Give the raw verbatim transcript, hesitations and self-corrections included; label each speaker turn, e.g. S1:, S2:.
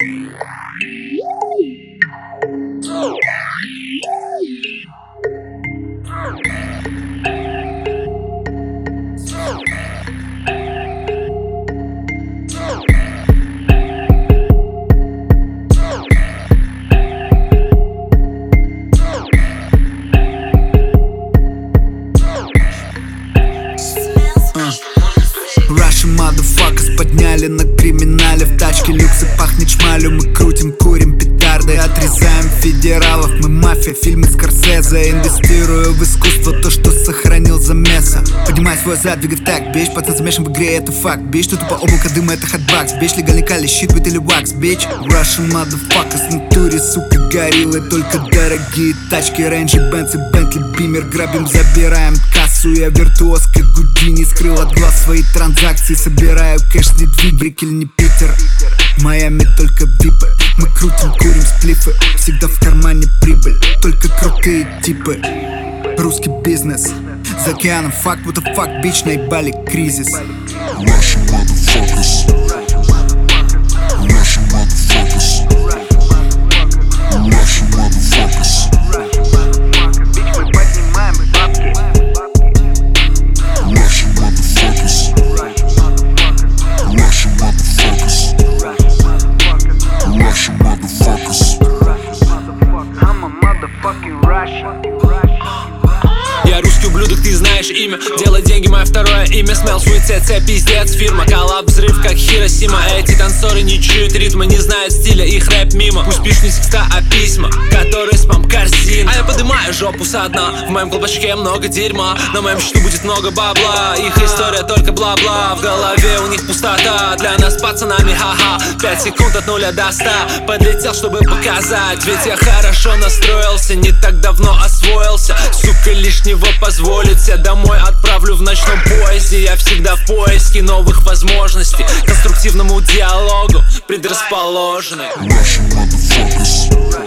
S1: Russian motherfuckers подняли на криминале. В тачке люксы пахнет шмалью. Мы крутим, курим петарды, отрезаем федералов. Мы мафия, фильмы Скорсезе. Инвестирую в искусство, то, что сохранил замеса. Поднимай свой зад, двигай в так, бич. Пацан замешан в игре, это факт, бич. Тут тупо облако дыма, это хатбакс, бич. Легальный кали, щит, бит или вакс, бич. Russian motherfuckers в натуре, сука, гориллы. Только дорогие тачки, Рэнджи, Бенц и Бентли, Бимер. Грабим, забираем кассу. Я виртуоз, как Гудини. Скрыл от глаз свои транзакции. Собираю кэш, не двигатель, не Питер. В Майами только випы. Мы крутим, курим сплифы. Всегда в кармане прибыль, только крутые типы. Русский бизнес за океаном, факт, what the fuck, бич, наебали кризис.
S2: Russian motherfuckers. Russian motherfuckers. Russian motherfuckers.
S1: Бич, мы поднимаем бабки.
S2: Russian motherfuckers. Russian motherfuckers. Russian motherfuckers.
S1: I'm a motherfucking Russian.
S3: Я русский ублюдок, ты знаешь имя. Делай деньги, мое второе имя. Смел свой ЦЦ, пиздец, фирма. Коллаб, взрыв, как Хиросима. Эти танцоры не чуют ритма, не знают стиля, их рэп мимо. Пусть пишут не секста, а письма, которые спам корзин. А я поднимаю жопу со дна. В моем колпачке много дерьма, на моем счету будет много бабла. Их история только бла-бла, в голове у них пустота. Для нас пацанами ха-ха, пять секунд от нуля до ста. Подлетел, чтобы показать, ведь я хорошо настроился. Не так давно освоился, сука, лишнего позволить себе. Домой отправлю в ночном поезде. Я всегда в поиске новых возможностей, конструктивному диалогу предрасположенный.
S2: Russian motherfuckers.